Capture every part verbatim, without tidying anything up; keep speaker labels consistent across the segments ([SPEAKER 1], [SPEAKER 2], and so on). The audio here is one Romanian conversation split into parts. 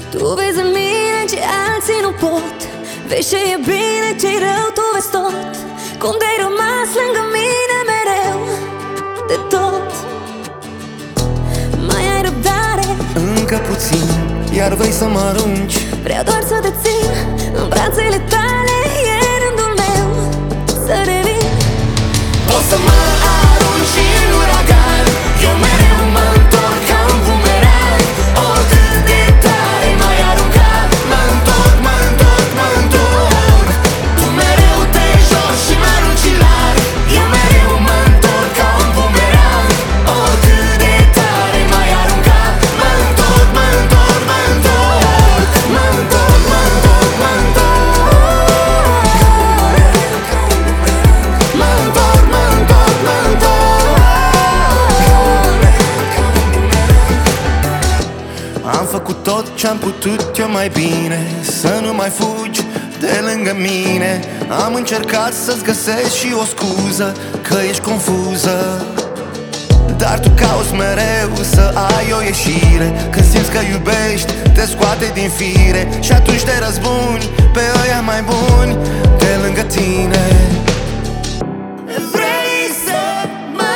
[SPEAKER 1] Tu vezi în mine ce alții nu pot. Vezi ce e bine, ce-i rău, tu vezi tot. Cum de-ai rămas lângă mine mereu, de tot. Mai ai răbdare?
[SPEAKER 2] Încă puțin, iar vrei să mă arunci.
[SPEAKER 1] Vreau doar să te țin în brațele tale, e rândul meu să revin.
[SPEAKER 2] Poți să mă arunci în uragan, eu mereu mă întorc ca un bumerang. Oricât de tare m-ai aruncat, mă întorc, mă întorc, mă întorc. Tu mereu te joci și mă arunci în larg, eu mereu mă întorc ca un bumerang. Oricât de tare m-ai aruncat, mă întorc, mă întorc, mă întorc. Mă întorc, mă întorc, mă întorc. Mă întorc, mă întorc, mă întorc. Am făcut tot ce-am putut eu mai bine, să nu mai fugi de lângă mine. Am încercat să-ți găsesc și o scuză că ești confuză, dar tu cauți mereu să ai o ieșire. Când simți că iubești, te scoate din fire și atunci te răzbuni pe ăia mai buni de lângă tine. Vrei să mă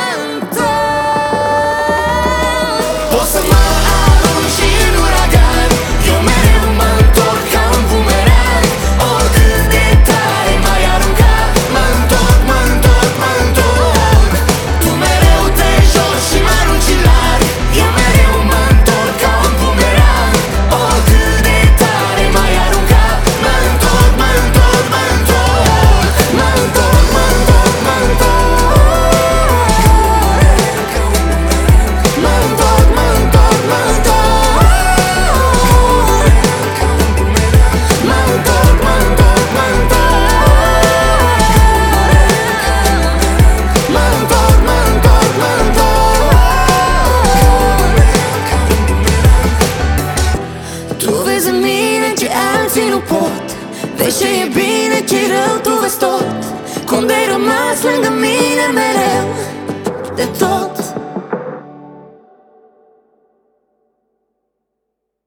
[SPEAKER 2] întorc? Poți să mă arunci în uragan, eu mereu mă întorc ca un bumerang. Oricât de tare m-ai aruncat, mă întorc, mă întorc, mă întorc. Tu mereu te joci și mă arunci în larg, eu mereu mă întorc ca un bumerang. Oricât de tare m-ai aruncat, mă întorc, mă întorc, mă întorc. Mă întorc, mă întorc, mă întorc. Mă întorc, mă întorc, mă întorc. Mă întorc, mă întorc, mă întorc. Mă întorc, mă întorc, mă întorc.
[SPEAKER 1] Tu vezi în mine ce alții nu pot. Vezi ce e bine, ce-i rău, tu vezi tot.